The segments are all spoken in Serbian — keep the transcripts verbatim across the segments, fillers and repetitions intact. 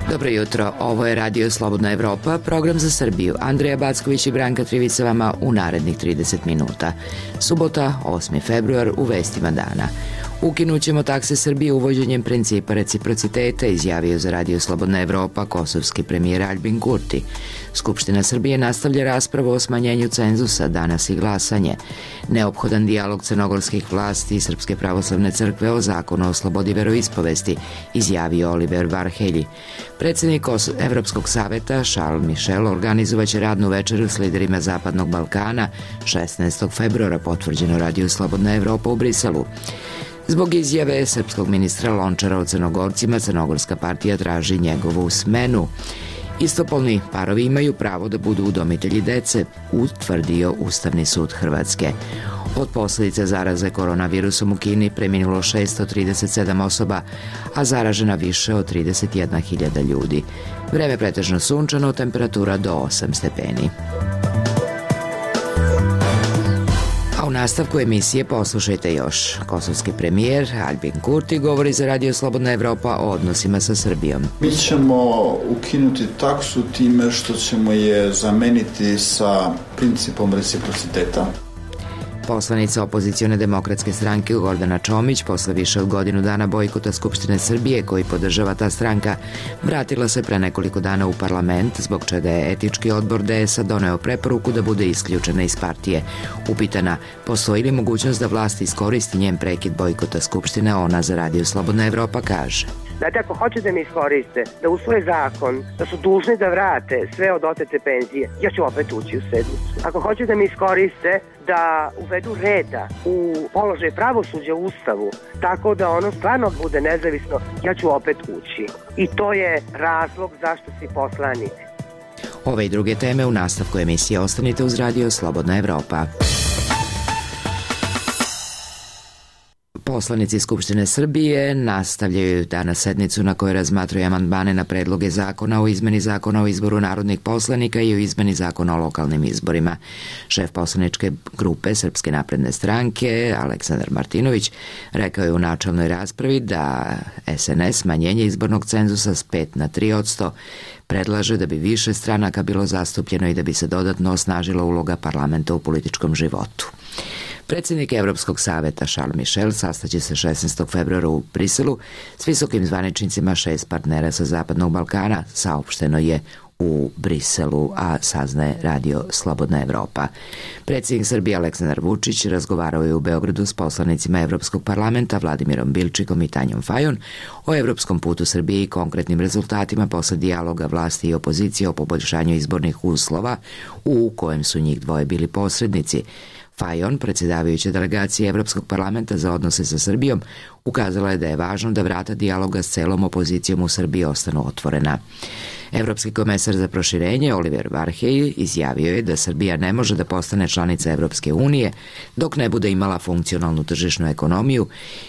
Dobro jutro, ovo je Radio Slobodna Evropa, program za Srbiju. Andreja Backović i Branka Trivica vama u narednih trideset minuta. Subota, osmi februar, u vestima dana. Ukinućemo takse Srbije uvođenjem principa reciprociteta, izjavio za Radio Slobodna Evropa kosovski premijer Aljbin Kurti. Skupština Srbije nastavlja raspravu o smanjenju cenzusa, danas i glasanje. Neophodan dijalog crnogorskih vlasti i Srpske pravoslavne crkve o zakonu o slobodi veroispovesti, izjavio Oliver Varhelji. Predsednik Evropskog saveta Charles Michel organizovaće radnu večeru s liderima Zapadnog Balkana šesnaestog februara, potvrđeno Radio Slobodna Evropa u Briselu. Zbog izjave srpskog ministra Lončara o Crnogorcima, Crnogorska partija traži njegovu smenu. Istopolni parovi imaju pravo da budu udomitelji dece, utvrdio Ustavni sud Hrvatske. Od posljedica zaraze koronavirusom u Kini preminulo šesto trideset sedam osoba, a zaražena više od trideset jedna hiljada ljudi. Vreme pretežno sunčano, temperatura do osam stepeni. A u nastavku emisije poslušajte još. Kosovski premijer Aljbin Kurti govori za Radio Slobodna Evropa o odnosima sa Srbijom. Mi ćemo ukinuti taksu time što ćemo je zameniti sa principom reciprociteta. Poslanica opozicione demokratske stranke Gordana Čomić posle više od godinu dana bojkota Skupštine Srbije koji podržava ta stranka vratila se pre nekoliko dana u parlament, zbog čega je etički odbor D S A doneo preporuku da bude isključena iz partije. Upitana postoji li mogućnost da vlast iskoristi njen prekid bojkota Skupštine, ona za Radio Slobodna Evropa kaže: Znate, ako hoće da mi iskoriste, da usvoje zakon, da su dužni da vrate sve od otete penzije, ja ću opet ući u sednicu. Ako hoće da mi iskoriste, da uvedu reda u položaj pravosuđa u Ustavu, tako da ono stvarno bude nezavisno, ja ću opet ući. I to je razlog zašto si poslanik. Ove i druge teme u nastavku emisije ostanite uz Radio Slobodna Evropa. Poslanici Skupštine Srbije nastavljaju danas sednicu na kojoj razmatraju amandmane na predloge zakona o izmeni zakona o izboru narodnih poslanika i o izmeni zakona o lokalnim izborima. Šef poslaničke grupe Srpske napredne stranke, Aleksandar Martinović, rekao je u načelnoj raspravi da S N S smanjenje izbornog cenzusa s pet na tri posto predlaže da bi više stranaka bilo zastupljeno i da bi se dodatno osnažila uloga parlamenta u političkom životu. Predsjednik Evropskog saveta Charles Michel sastaće se šesnaestog februara u Briselu s visokim zvaničnicima šest partnera sa Zapadnog Balkana, saopšteno je u Briselu, a saznaje Radio Slobodna Evropa. Predsjednik Srbije Aleksandar Vučić razgovarao je u Beogradu s poslanicima Evropskog parlamenta Vladimirom Bilčikom i Tanjom Fajon o evropskom putu Srbije i konkretnim rezultatima posle dijaloga vlasti i opozicije o poboljšanju izbornih uslova, u kojem su njih dvoje bili posrednici. Fajon, predsjedavajuća delegacije Evropskog parlamenta za odnose sa Srbijom, ukazala je da je važno da vrata dijaloga s celom opozicijom u Srbiji ostanu otvorena. Evropski komesar za proširenje Oliver Varhelji izjavio je da Srbija ne može da postane članica Evropske unije dok ne bude imala funkcionalnu tržišnu ekonomiju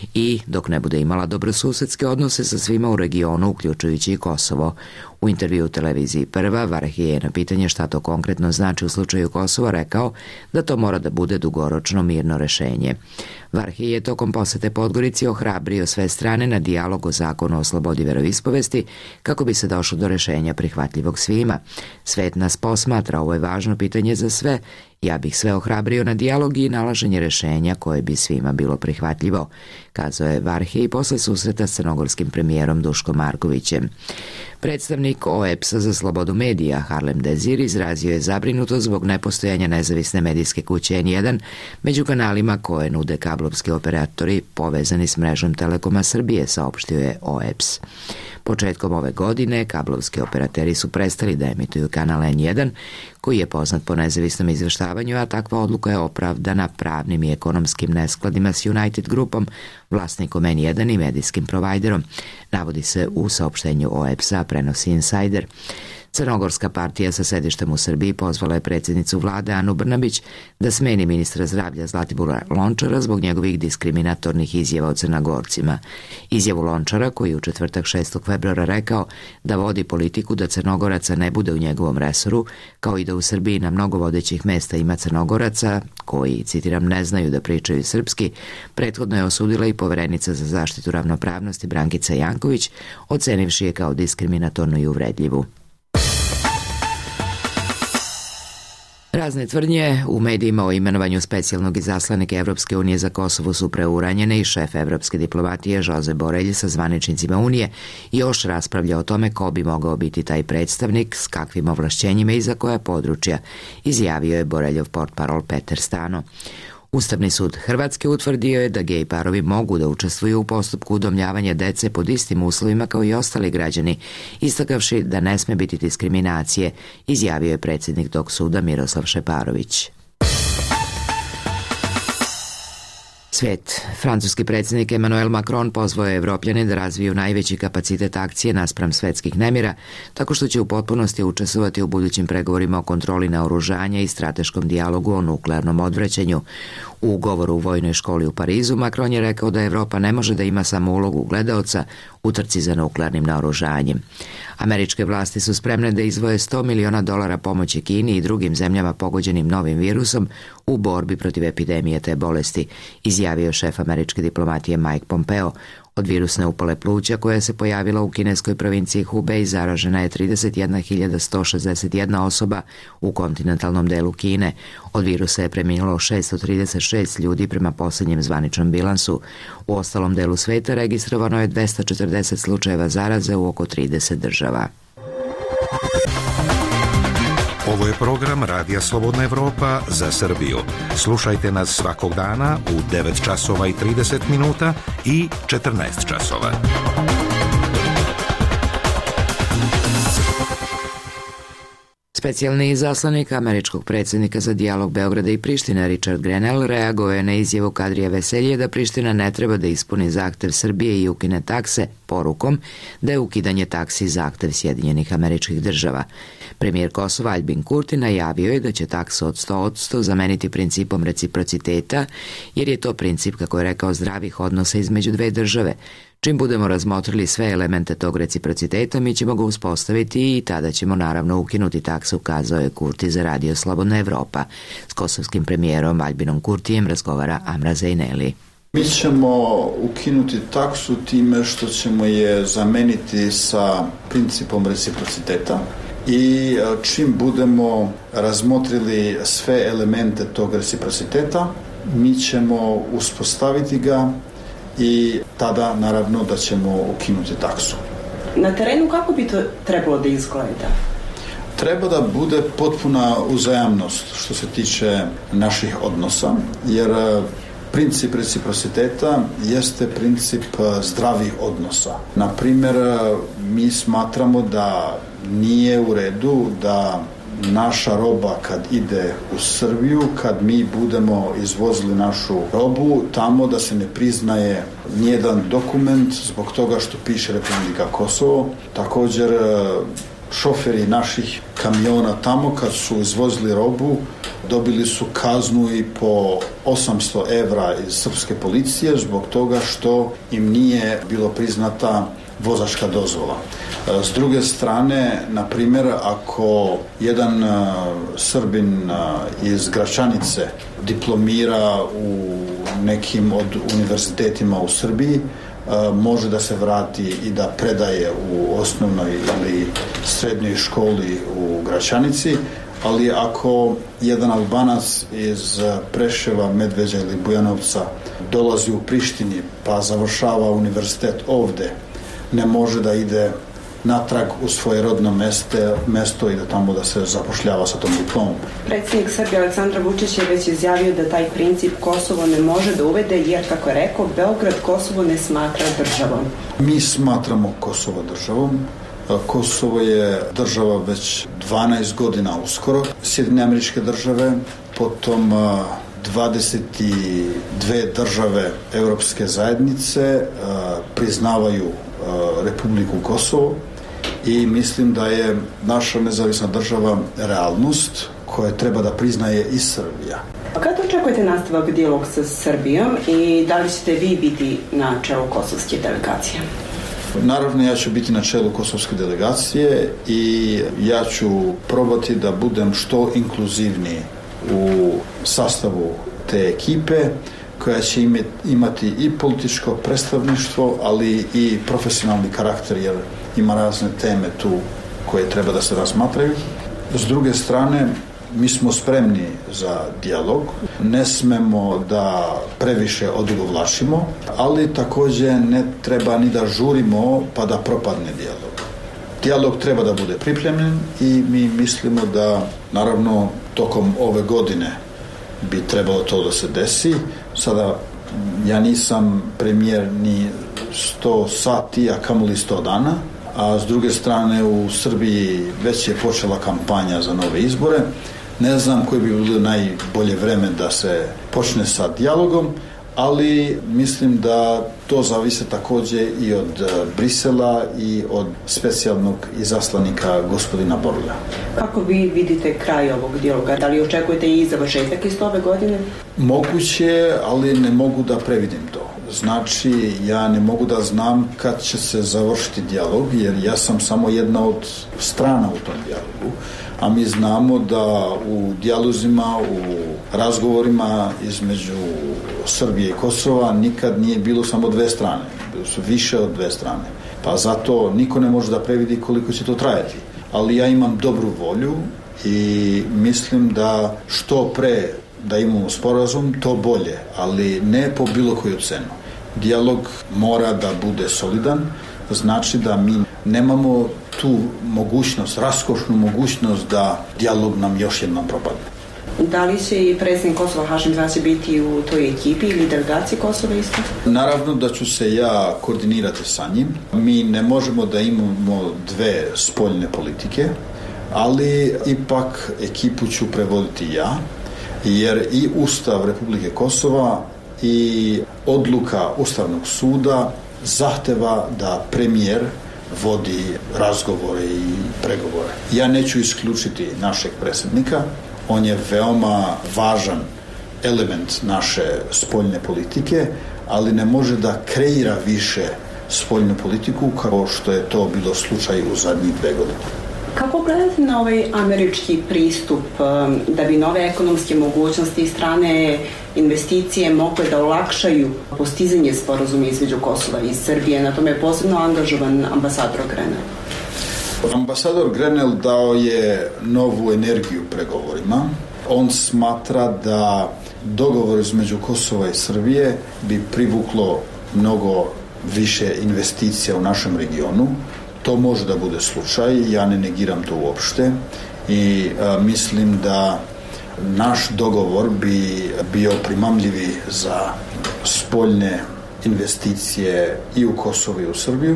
i dok ne bude imala dobrosusedske odnose sa svima u regionu, uključujući i Kosovo. U intervju u televiziji Prva, Varhelji je na pitanje šta to konkretno znači u slučaju Kosova rekao da to mora da bude dugoročno mirno rešenje. Varhelji je tokom posete Podgorici ohrabrio sve strane na dijalog o zakonu o slobodi veroispovesti kako bi se došlo do rešenja prihvatljivog svima. Svet nas posmatra, ovo je važno pitanje za sve. Ja bih sve ohrabrio na dijalog i nalaženje rešenja koje bi svima bilo prihvatljivo, kazao je Varhelji posle susreta s crnogorskim premijerom Duškom Markovićem. Predstavnik O E B S-a za slobodu medija Harlem Dezir izrazio je zabrinutost zbog nepostojanja nezavisne medijske kuće N jedan među kanalima koje nude kablovski operatori povezani s mrežom Telekoma Srbije, saopštio je O E B S. Početkom ove godine kablovski operateri su prestali da emituju kanal N jedan, koji je poznat po nezavisnom izveštavanju, a takva odluka je opravdana pravnim i ekonomskim neskladima s United Grupom, vlasnikom N jedan i medijskim provajderom, navodi se u saopštenju O E B S-a, prenosi Insider. Crnogorska partija sa sedištem u Srbiji pozvala je predsjednicu vlade Anu Brnabić da smeni ministra zdravlja Zlatibora Lončara zbog njegovih diskriminatornih izjava o Crnogorcima. Izjavu Lončara, koji je u četvrtak šestog februara rekao da vodi politiku da Crnogoraca ne bude u njegovom resoru, kao i da u Srbiji na mnogo vodećih mesta ima Crnogoraca koji, citiram, ne znaju da pričaju srpski, prethodno je osudila i poverenica za zaštitu ravnopravnosti Brankica Janković, ocenivši je kao diskriminatornu i uvredljivu. Razne tvrdnje u medijima o imenovanju specijalnog izaslanika Evropske unije za Kosovo su preuranjene i šef evropske diplomatije Josep Borelj sa zvaničnicima Unije još raspravlja o tome ko bi mogao biti taj predstavnik, s kakvim ovlašćenjima i za koja područja, izjavio je Boreljov portparol Peter Stano. Ustavni sud Hrvatske utvrdio je da gej parovi mogu da učestvuju u postupku udomljavanja dece pod istim uslovima kao i ostali građani, istakavši da ne sme biti diskriminacije, izjavio je predsjednik tog suda Miroslav Šeparović. Svijet. Francuski predsjednik Emmanuel Macron pozvao je Evropljane da razviju najveći kapacitet akcije naspram svetskih nemira, tako što će u potpunosti učestvovati u budućim pregovorima o kontroli naoružanja i strateškom dijalogu o nuklearnom odvraćanju. U govoru u vojnoj školi u Parizu Macron je rekao da Evropa ne može da ima samo ulogu gledaoca u trci za nuklearnim naoružanjem. Američke vlasti su spremne da izdvoje sto miliona dolara pomoći Kini i drugim zemljama pogođenim novim virusom u borbi protiv epidemije te bolesti, izjavio šef američke diplomatije Mike Pompeo. Od virusne upale pluća koja se pojavila u kineskoj provinciji Hubei zaražena je trideset jedna hiljada sto šezdeset jedna osoba u kontinentalnom delu Kine. Od virusa je preminulo šesto trideset šest ljudi prema posljednjem zvaničnom bilansu. U ostalom delu sveta registrovano je dvesta četrdeset slučajeva zaraze u oko trideset država. Ovo je program Radija Slobodna Evropa za Srbiju. Slušajte nas svakog dana u devet časova i trideset minuta i četrnaest časova. Specijalni izaslanik američkog predsjednika za dijalog Beograda i Prištine Richard Grenell reagovao je na izjavu Kadrija Veselje da Priština ne treba da ispuni zahtev Srbije i ukine takse porukom da je ukidanje taksi zahtev Sjedinjenih Američkih Država. Premijer Kosova Aljbin Kurti najavio je da će taksu od sto posto zameniti principom reciprociteta, jer je to princip, kako je rekao, zdravih odnosa između dve države. Čim budemo razmotrili sve elemente tog reciprociteta, mi ćemo ga uspostaviti i tada ćemo naravno ukinuti taksu, kazao je Kurti za Radio Slobodna Evropa. S kosovskim premijerom Aljbinom Kurtijem razgovara Amra Zejneli. Mi ćemo ukinuti taksu time što ćemo je zameniti sa principom reciprociteta i čim budemo razmotrili sve elemente tog reciprociteta, mi ćemo uspostaviti ga i tada naravno da ćemo ukinuti taksu. Na terenu kako bi to trebalo da izgleda? Treba da bude potpuna uzajamnost što se tiče naših odnosa, jer princip reciprociteta jeste princip zdravih odnosa. Na primjer, mi smatramo da nije u redu da naša roba kad ide u Srbiju, kad mi budemo izvozili našu robu, tamo da se ne priznaje nijedan dokument zbog toga što piše Republika Kosovo. Također, šoferi naših kamiona tamo kad su izvozili robu dobili su kaznu i po osamsto evra iz srpske policije zbog toga što im nije bilo priznata vozačka dozvola. S druge strane, na primjer, ako jedan Srbin iz Gračanice diplomira u nekim od univerzitetima u Srbiji, može da se vrati i da predaje u osnovnoj ili srednjoj školi u Gračanici, ali ako jedan Albanac iz Preševa, Medveđa ili Bujanovca dolazi u Prištini pa završava univerzitet ovde, ne može da ide natrag u svoje rodno meste, mesto i da tamo da se zapošljava sa tom diplomom. Predsjednik Srbije Aleksandar Vučić je već izjavio da taj princip Kosovo ne može da uvede jer, kako je rekao, Beograd Kosovo ne smatra državom. Mi smatramo Kosovo državom. Kosovo je država već dvanaest godina uskoro. Sjedinjene Američke Države, potom dvadeset dve države Evropske zajednice priznavaju Republiku Kosovo i mislim da je naša nezavisna država realnost koja treba da priznaje i Srbija. A kada očekujete nastavak dijalog sa Srbijom i da li ćete vi biti na čelu kosovske delegacije? Naravno, ja ću biti na čelu kosovske delegacije i ja ću probati da budem što inkluzivniji u sastavu te ekipe koja će imati i političko predstavništvo, ali i profesionalni karakter, jer ima razne teme tu koje treba da se razmatraju. S druge strane, mi smo spremni za dijalog, ne smemo da previše odugovlačimo, ali takođe ne treba ni da žurimo pa da propadne dijalog. Dijalog treba da bude pripremljen i mi mislimo da, naravno, tokom ove godine bi trebalo to da se desi. Sada, ja nisam premijer ni sto sati, a kamoli sto dana, a s druge strane u Srbiji već je počela kampanja za nove izbore. Ne znam koje bi bilo najbolje vreme da se počne sa dijalogom, ali mislim da to zavise takođe i od Brisela i od specijalnog izaslanika gospodina Borlja. Kako vi vidite kraj ovog dijaloga? Da li očekujete i završetak isto ove godine? Moguće, ali ne mogu da previdim to. Znači, ja ne mogu da znam kad će se završiti dijalog, jer ja sam samo jedna od strana u tom dijalogu, a mi znamo da u dijalozima, u razgovorima između Srbije i Kosova nikad nije bilo samo dve strane, bilo su više od dve strane. Pa zato niko ne može da previdi koliko će to trajati. Ali ja imam dobru volju i mislim da što pre da imamo sporazum, to bolje, ali ne po bilo koju cenu. Dijalog mora da bude solidan, znači da mi nemamo tu mogućnost, raskošnu mogućnost da dijalog nam još jednom propadne. Da li će i predsjednik Kosova Hašim Tači biti u toj ekipi ili delegaciji Kosova isto? Naravno da ću se ja koordinirati sa njim. Mi ne možemo da imamo dve spoljne politike, ali ipak ekipu ću prevoditi ja, jer i Ustav Republike Kosova i odluka Ustavnog suda zahteva da premijer vodi razgovore i pregovore. Ja neću isključiti našeg predsjednika, on je veoma važan element naše spoljne politike, ali ne može da kreira više spoljnu politiku kao što je to bilo slučaj u zadnjih dve godine. Kako gledate na ovaj američki pristup da bi nove ekonomske mogućnosti i strane investicije mogle da olakšaju postizanje sporazuma između Kosova i Srbije? Na tome je posebno angažovan ambasador Grenell. Ambasador Grenell dao je novu energiju pregovorima. On smatra da dogovor između Kosova i Srbije bi privuklo mnogo više investicija u našem regionu. To može da bude slučaj, ja ne negiram to uopšte i a, mislim da naš dogovor bi bio primamljivi za spoljne investicije i u Kosovo i u Srbiju,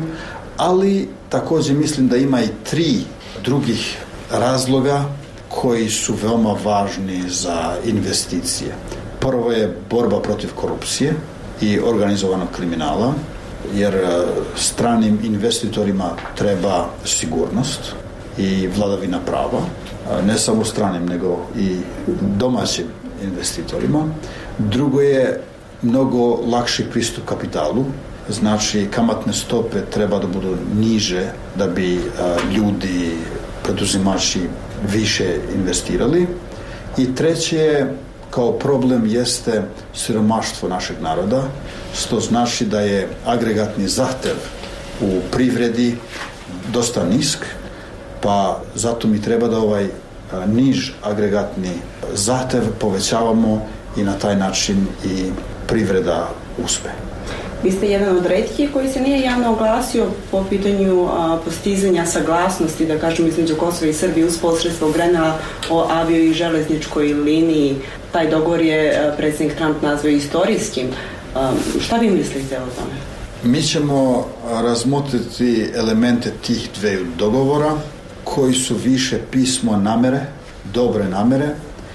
ali takođe mislim da ima i tri drugih razloga koji su veoma važni za investicije. Prvo je borba protiv korupcije i organizovanog kriminala, jer stranim investitorima treba sigurnost i vladavina prava, ne samo stranim, nego i domaćim investitorima. Drugo je mnogo lakši pristup kapitalu, znači kamatne stope treba da budu niže da bi ljudi, preduzimači više investirali. I treće je, kao problem jeste siromaštvo našeg naroda, što znači da je agregatni zahtev u privredi dosta nisk, pa zato mi treba da ovaj niž agregatni zahtev povećavamo i na taj način i privreda uspe. Vi ste jedan od retkih koji se nije javno oglasio po pitanju a, postizanja saglasnosti, da kažem, između Kosova i Srbije uz posredstvo Grenella o avio i železničkoj liniji. Taj dogovor je predsjednik Trump nazvao istorijskim. A, šta vi mislite o tome? Mi ćemo razmotriti elemente tih dveju dogovora koji su više pismo namere, dobre namere,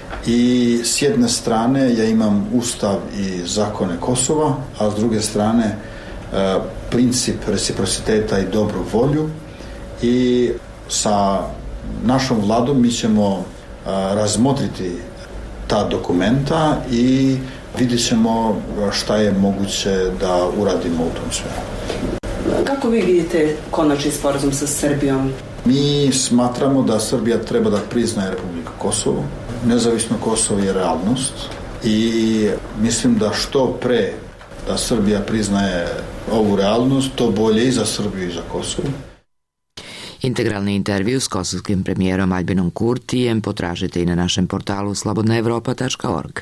i s jedne strane ja imam Ustav i zakone Kosova, a s druge strane e, princip reciprociteta i dobru volju i sa našom vladom mi ćemo razmotriti ta dokumenta i vidjet ćemo šta je moguće da uradimo u tom sferu. Kako vi vidite konačni sporazum sa Srbijom? Mi smatramo da Srbija treba da priznaje Republiku Kosovo. Nezavisno Kosovo je realnost i mislim da što pre da Srbija priznaje ovu realnost, to bolje i za Srbiju i za Kosovo. Integralni intervju s kosovskim premijerom Aljbinom Kurtijem potražite i na našem portalu slobodna evropa tačka org.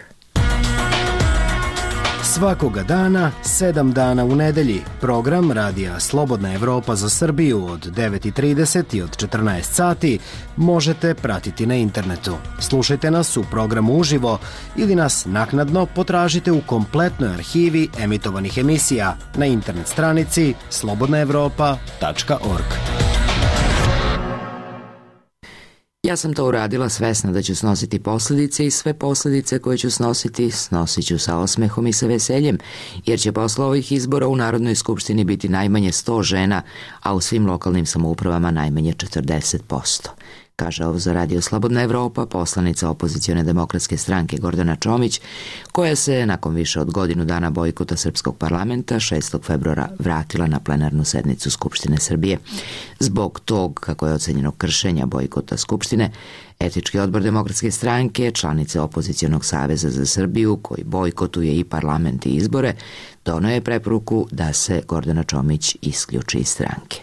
Svakoga dana, sedam dana u nedelji, program Radija Slobodna Evropa za Srbiju od devet i trideset i od četrnaest sati možete pratiti na internetu. Slušajte nas u programu uživo ili nas naknadno potražite u kompletnoj arhivi emitovanih emisija na internet stranici slobodna evropa tačka org. Ja sam to uradila svesna da ću snositi posljedice i sve posljedice koje ću snositi, snosit ću sa osmehom i sa veseljem, jer će posle ovih izbora u Narodnoj skupštini biti najmanje sto žena, a u svim lokalnim samoupravama najmanje četrdeset posto. Kaže ovo za Radio Slobodna Evropa poslanica opozicione demokratske stranke Gordana Čomić, koja se nakon više od godinu dana bojkota Srpskog parlamenta šestog februara vratila na plenarnu sednicu Skupštine Srbije. Zbog tog, kako je ocenjeno, kršenja bojkota Skupštine, Etički odbor demokratske stranke, članice Opozicionog saveza za Srbiju, koji bojkotuje i parlament i izbore, doneo je preporuku da se Gordana Čomić isključi iz stranke.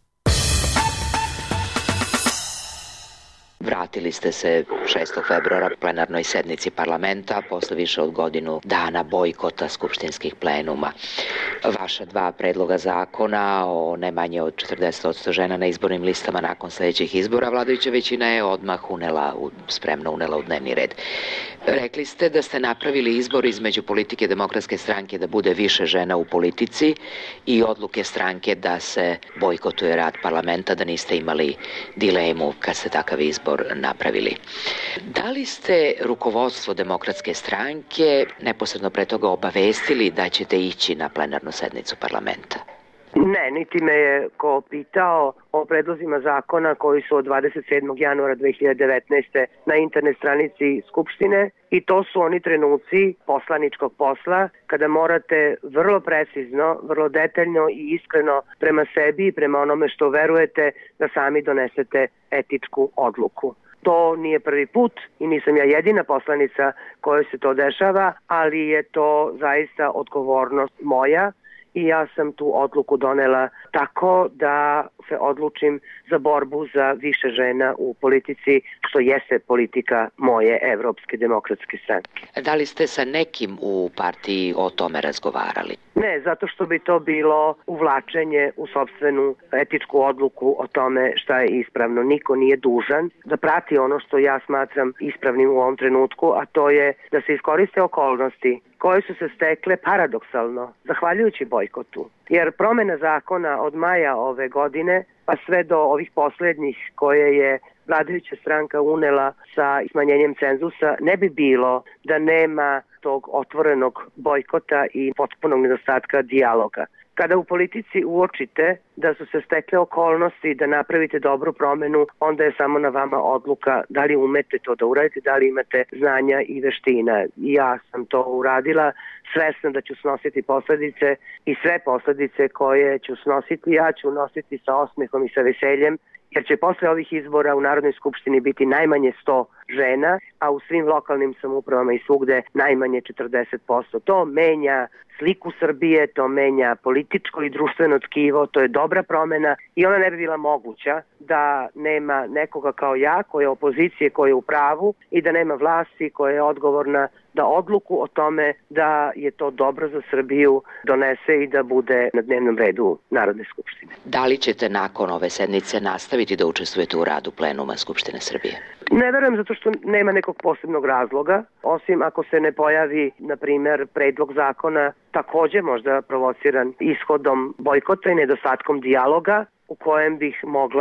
Vratili ste se šestog februara plenarnoj sednici parlamenta posle više od godinu dana bojkota skupštinskih plenuma. Vaša dva predloga zakona o ne manje od četrdeset posto žena na izbornim listama nakon sledećih izbora vladajuća većina je odmah unela, spremno unela u dnevni red. Rekli ste da ste napravili izbor između politike demokratske stranke da bude više žena u politici i odluke stranke da se bojkotuje rad parlamenta, da niste imali dilemu kad ste takav izbor napravili. Da li ste rukovodstvo demokratske stranke neposredno pre toga obavestili da ćete ići na plenarnu sednicu parlamenta? Ne, niti me je ko pitao o predlozima zakona koji su od dvadeset sedmog januara dve hiljade devetnaeste. na internet stranici Skupštine i to su oni trenuci poslaničkog posla kada morate vrlo precizno, vrlo detaljno i iskreno prema sebi i prema onome što verujete da sami donesete etičku odluku. To nije prvi put i nisam ja jedina poslanica kojoj se to dešava, ali je to zaista odgovornost moja. I ja sam tu odluku donela tako da se odlučim za borbu za više žena u politici, što jeste politika moje Evropske demokratske stranke. Da li ste sa nekim u partiji o tome razgovarali? Ne, zato što bi to bilo uvlačenje u sopstvenu etičku odluku o tome šta je ispravno. Niko nije dužan da prati ono što ja smatram ispravnim u ovom trenutku, a to je da se iskoriste okolnosti koje su se stekle paradoksalno, zahvaljujući bojkotu. Jer promena zakona od maja ove godine, pa sve do ovih poslednjih koje je vladajuća stranka unela sa smanjenjem cenzusa, ne bi bilo da nema tog otvorenog bojkota i potpunog nedostatka dijaloga. Kada u politici uočite da su se stekle okolnosti da napravite dobru promenu, onda je samo na vama odluka da li umete to da uradite, da li imate znanja i veština. Ja sam to uradila, svesna da ću snositi posledice i sve posledice koje ću snositi, ja ću nositi sa osmehom i sa veseljem, jer će posle ovih izbora u Narodnoj skupštini biti najmanje sto žena, a u svim lokalnim samoupravama i svugde najmanje četrdeset posto. To menja sliku Srbije, to menja političko i društveno tkivo, to je dobra promena i ona ne bi bila moguća da nema nekoga kao ja, koja je opozicije, koja je u pravu i da nema vlasti koja je odgovorna da odluku o tome da je to dobro za Srbiju donese i da bude na dnevnom redu Narodne skupštine. Da li ćete nakon ove sednice nastaviti da učestvujete u radu plenuma Skupštine Srbije? Ne verujem zato što nema nekog posebnog razloga, osim ako se ne pojavi, na primer, predlog zakona takođe možda provociran ishodom bojkota i nedostatkom dijaloga u kojem bih mogla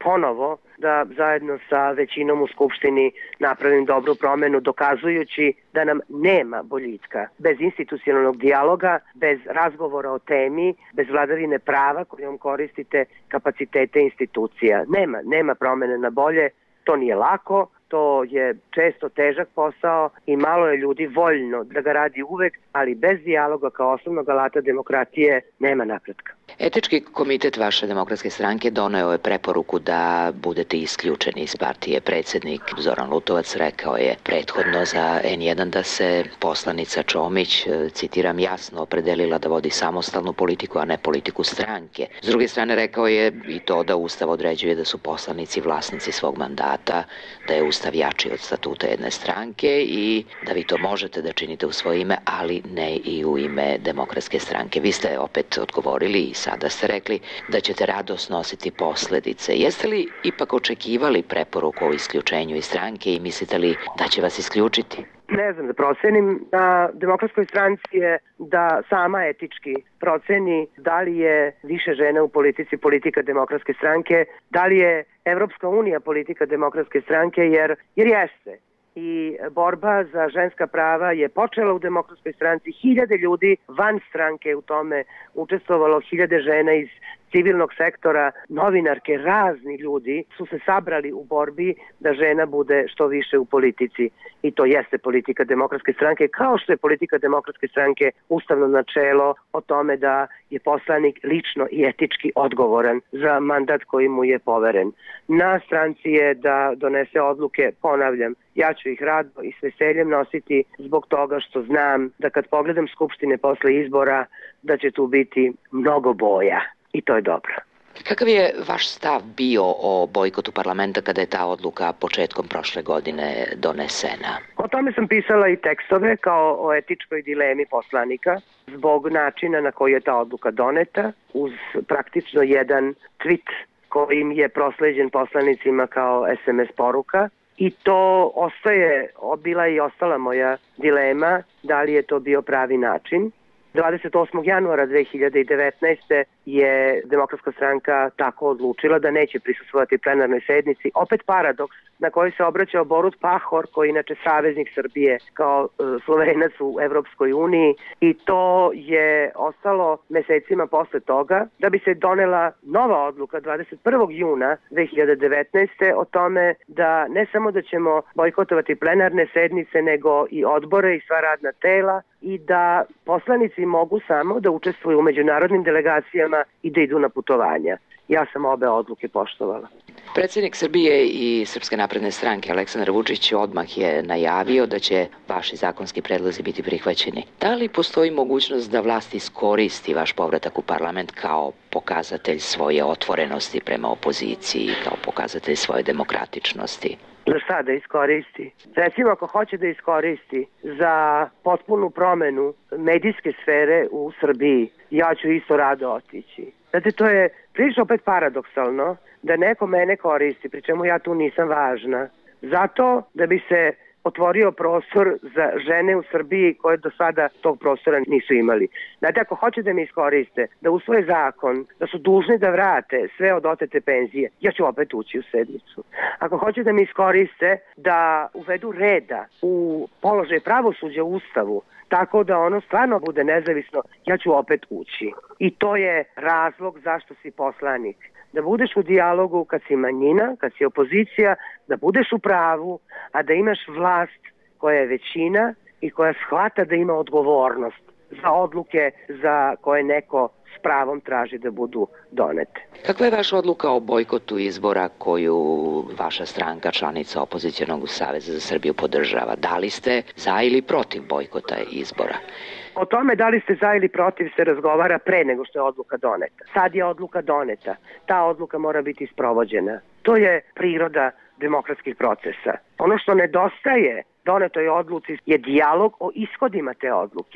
ponovo da zajedno sa većinom u Skupštini napravim dobru promenu, dokazujući da nam nema boljitka bez institucionalnog dijaloga, bez razgovora o temi, bez vladavine prava kojom koristite kapacitete institucija. Nema, nema promene na bolje, to nije lako, to je često težak posao i malo je ljudi voljno da ga radi uvek, ali bez dijaloga kao osnovnog alata demokratije nema napretka. Etički komitet vaše demokratske stranke doneo je preporuku da budete isključeni iz partije. Predsjednik Zoran Lutovac rekao je prethodno za en jedan da se poslanica Čomić, citiram, jasno opredelila da vodi samostalnu politiku, a ne politiku stranke. S druge strane rekao je i to da Ustav određuje da su poslanici vlasnici svog mandata, da je Ustav jači od statuta jedne stranke i da vi to možete da činite u svoje ime, ali ne i u ime demokratske stranke. Vi ste opet odgovorili i sada ste rekli da ćete rado snositi posledice. Jeste li ipak očekivali preporuku o isključenju iz stranke i mislite li da će vas isključiti? Ne znam da procenim. Na demokratskoj stranci je da sama etički proceni da li je više žena u politici politika demokratske stranke, da li je Evropska unija politika demokratske stranke, jer, jer jeste. I borba za ženska prava je počela u demokratskoj stranci. Hiljade ljudi van stranke u tome učestvovalo, hiljade žena iz civilnog sektora, novinarke, razni ljudi su se sabrali u borbi da žena bude što više u politici. I to jeste politika demokratske stranke, kao što je politika demokratske stranke ustavno načelo o tome da je poslanik lično i etički odgovoran za mandat koji mu je poveren. Na stranci je da donese odluke, ponavljam, ja ću ih rado i s veseljem nositi zbog toga što znam da kad pogledam skupštine posle izbora da će tu biti mnogo boja. I to je dobro. Kakav je vaš stav bio o bojkotu parlamenta kada je ta odluka početkom prošle godine donesena? O tome sam pisala i tekstove kao o etičkoj dilemi poslanika zbog načina na koji je ta odluka doneta, uz praktično jedan tweet kojim je prosleđen poslanicima kao es em es poruka. I to ostaje, bila i ostala moja dilema da li je to bio pravi način. dvadeset osmog januara dve hiljade devetnaeste. je Demokratska stranka tako odlučila da neće prisustvovati plenarnoj sednici. Opet paradoks na koji se obraćao Borut Pahor, koji je inače saveznik Srbije kao e, Slovenac u Evropskoj uniji, i to je ostalo mesecima posle toga da bi se donela nova odluka dvadeset prvog juna dve hiljade devetnaeste. o tome da ne samo da ćemo bojkotovati plenarne sednice, nego i odbore i sva radna tela, i da poslanici mogu samo da učestvuju u međunarodnim delegacijama i da idu na putovanja. Ja sam obe odluke poštovala. Predsjednik Srbije i Srpske napredne stranke Aleksandar Vučić odmah je najavio da će vaši zakonski predlozi biti prihvaćeni. Da li postoji mogućnost da vlast iskoristi vaš povratak u parlament kao pokazatelj svoje otvorenosti prema opoziciji, kao pokazatelj svoje demokratičnosti? Za šta da iskoristi? Recimo, ako hoće da iskoristi za potpunu promenu medijske sfere u Srbiji, ja ću isto rado otići. Znate, to je prilično opet paradoksalno da neko mene koristi, pri čemu ja tu nisam važna, zato da bi se otvorio prostor za žene u Srbiji koje do sada tog prostora nisu imali. Znate, ako hoće da me iskoriste, da usvoje zakon, da su dužni da vrate sve od otete penzije, ja ću opet ući u sednicu. Ako hoće da me iskoriste, da uvedu reda u položaj pravosuđa u Ustavu, tako da ono stvarno bude nezavisno, ja ću opet ući. I to je razlog zašto si poslanik. Da budeš u dijalogu kad si manjina, kad si opozicija, da budeš u pravu, a da imaš vlast koja je većina i koja shvata da ima odgovornost za odluke za koje neko s pravom traži da budu donete. Kakva je vaša odluka o bojkotu izbora koju vaša stranka, članica Opozicionog saveza za Srbiju, podržava? Da li ste za ili protiv bojkota izbora? O tome da li ste za ili protiv se razgovara pre nego što je odluka doneta. Sad je odluka doneta. Ta odluka mora biti sprovođena. To je priroda demokratskih procesa. Ono što nedostaje donetoj odluci je dijalog o ishodima te odluke.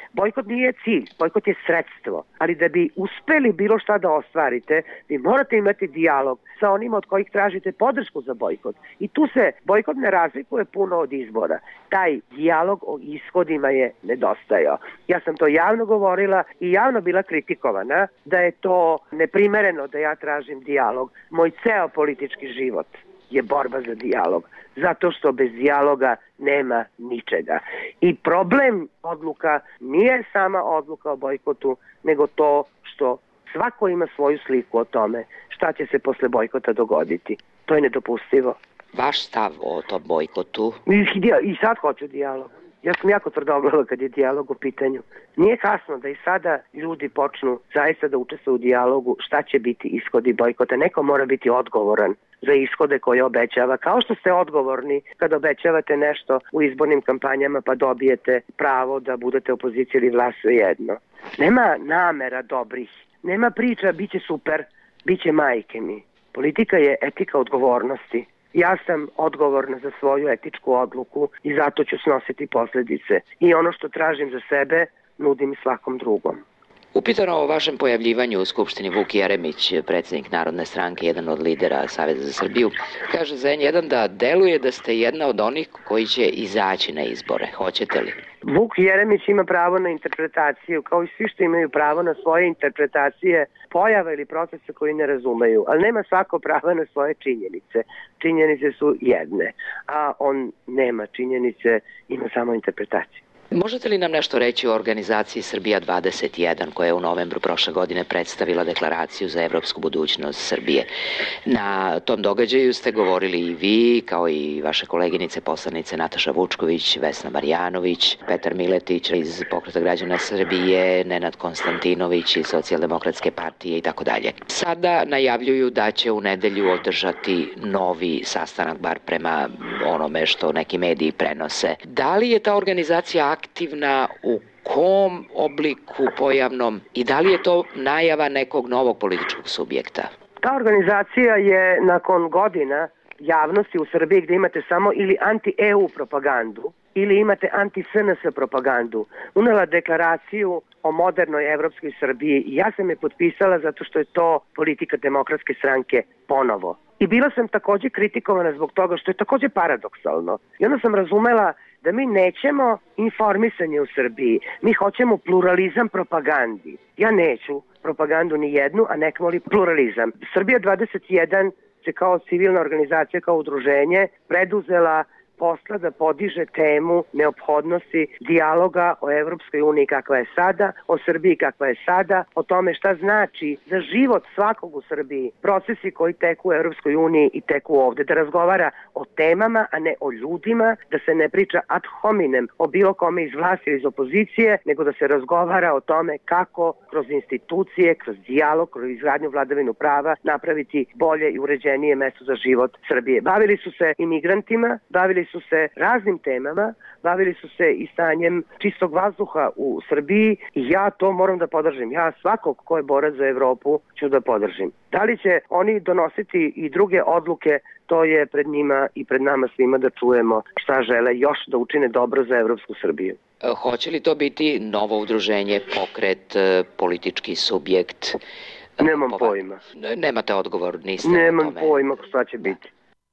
bojkot nije cilj, bojkot je sredstvo, ali da bi uspeli bilo šta da ostvarite, vi morate imati dijalog sa onima od kojih tražite podršku za bojkot. I tu se bojkot ne razlikuje puno od izbora. Taj dijalog o ishodima je nedostajao. Ja sam to javno govorila i javno bila kritikovana da je to neprimereno da ja tražim dijalog. Moj ceo politički život je borba za dijalog, zato što bez dijaloga nema ničega. I problem odluka nije sama odluka o bojkotu, nego to što svako ima svoju sliku o tome šta će se posle bojkota dogoditi. To je nedopustivo. Vaš stav o tom bojkotu? I, i sad hoću dijalog. Ja sam jako tvrdoglava kad je dijalog u pitanju. Nije kasno da i sada ljudi počnu zaista da učestvuju u dijalogu šta će biti ishodi bojkota. Neko mora biti odgovoran za ishode koje obećava. Kao što ste odgovorni kad obećavate nešto u izbornim kampanjama pa dobijete pravo da budete opoziciji ili vlast, svejedno. Nema namera dobrih. Nema priča, bit će super, bit će majke mi. Politika je etika odgovornosti. Ja sam odgovorna za svoju etičku odluku i zato ću snositi posledice. I ono što tražim za sebe, nudim svakom drugom. Upitano o vašem pojavljivanju u Skupštini, Vuk Jeremić, predsjednik Narodne stranke, jedan od lidera Saveza za Srbiju, kaže za en jedan da deluje da ste jedna od onih koji će izaći na izbore. Hoćete li? Vuk Jeremić ima pravo na interpretaciju, kao i svi što imaju pravo na svoje interpretacije pojava ili procesa koji ne razumeju, ali nema svako pravo na svoje činjenice. Činjenice su jedne, a on nema činjenice, ima samo interpretaciju. Možete li nam nešto reći o organizaciji Srbija dvadeset jedan koja je u novembru prošle godine predstavila deklaraciju za evropsku budućnost Srbije? Na tom događaju ste govorili i vi, kao i vaše koleginice poslanice Nataša Vučković, Vesna Marjanović, Petar Miletić iz Pokreta građana Srbije, Nenad Konstantinović iz Socijaldemokratske partije i tako dalje. Sada najavljuju da će u nedelju održati novi sastanak, bar prema onome što neki mediji prenose. Da li je ta organizacija aktivna, u kom obliku pojavnom i da li je to najava nekog novog političkog subjekta? Ta organizacija je nakon godina javnosti u Srbiji gde imate samo ili anti-E U propagandu ili imate anti-S N S propagandu, unela deklaraciju o modernoj evropskoj Srbiji i ja sam je potpisala zato što je to politika Demokratske stranke ponovo. I bila sam takođe kritikovana zbog toga što je takođe paradoksalno. I onda sam razumela da mi nećemo informisanje u Srbiji, mi hoćemo pluralizam propagandi. Ja neću propagandu ni jednu, a nek moli pluralizam. Srbija dvadeset jedan se kao civilna organizacija, kao udruženje preduzela posla da podiže temu neophodnosti dijaloga o Evropskoj uniji kakva je sada, o Srbiji kakva je sada, o tome šta znači za život svakog u Srbiji, procesi koji teku u Evropskoj uniji i teku ovde, da razgovara o temama, a ne o ljudima, da se ne priča ad hominem o bilo kome iz vlasti ili iz opozicije, nego da se razgovara o tome kako kroz institucije, kroz dijalog, kroz izgradnju vladavinu prava napraviti bolje i uređenije mesto za život Srbije. Bavili su se imigrantima, bavili su se raznim temama, bavili su se i stanjem čistog vazduha u Srbiji i ja to moram da podržim. Ja svakog ko je borac za Evropu ću da podržim. Da li će oni donositi i druge odluke, to je pred njima i pred nama svima da čujemo šta žele još da učine dobro za Evropsku Srbiju. Hoće li to biti novo udruženje, pokret, politički subjekt? Nemam pojma. Nemate odgovor, niste Nemam o tome. pojma šta će biti.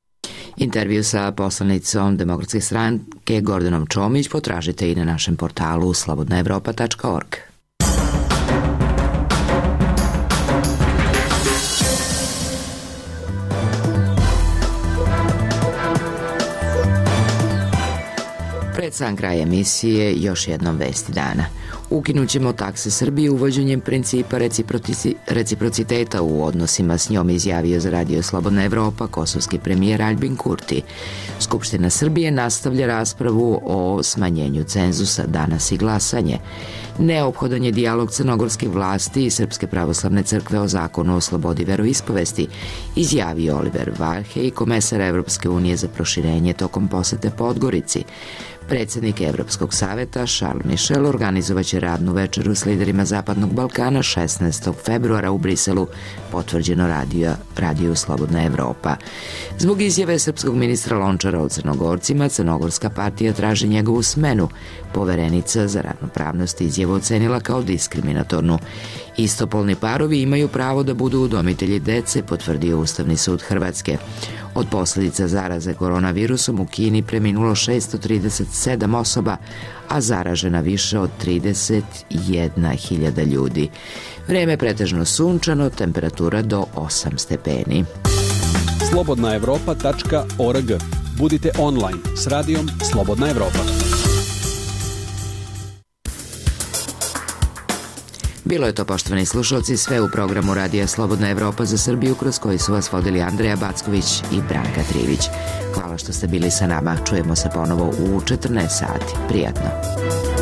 Intervju sa poslanicom Demokratske stranke Gordanom Čomić potražite i na našem portalu slobodna evropa tačka org. Pred sam kraj emisije još jednom vesti dana. Ukinućemo takse Srbije uvođenjem principa reciprociteta u odnosima s njom, izjavio za Radio Slobodna Evropa kosovski premijer Aljbin Kurti. Skupština Srbije nastavlja raspravu o smanjenju cenzusa, danas i glasanje. Neophodan je dijalog crnogorskih vlasti i Srpske pravoslavne crkve o zakonu o slobodi veroispovesti, izjavio Oliver Varhej, komesar Evropske unije za proširenje tokom posete Podgorici. Predsjednik Evropskog saveta Charles Michel organizovaće radnu večeru s liderima Zapadnog Balkana šesnaestog februara u Briselu, potvrđeno radio, radio Slobodna Evropa. Zbog izjave srpskog ministra Lončara o Crnogorcima, Crnogorska partija traži njegovu smenu. Poverenica za ravnopravnost izjavu ocenila kao diskriminatornu. Istopolni parovi imaju pravo da budu udomitelji dece, potvrdio Ustavni sud Hrvatske. Od posljedica zaraze koronavirusom u Kini preminulo šesto trideset sedam osoba, a zaražena više od trideset jedna hiljada ljudi. Vreme pretežno sunčano, temperatura do osam stepeni. slobodna evropa tačka org. Budite online s radijom Slobodna Evropa. Bilo je to, poštovani slušalci, sve u programu Radija Slobodna Evropa za Srbiju, kroz koji su vas vodili Andreja Backović i Branka Trivić. Hvala što ste bili sa nama. Čujemo se ponovo u četrnaest sati. Prijatno.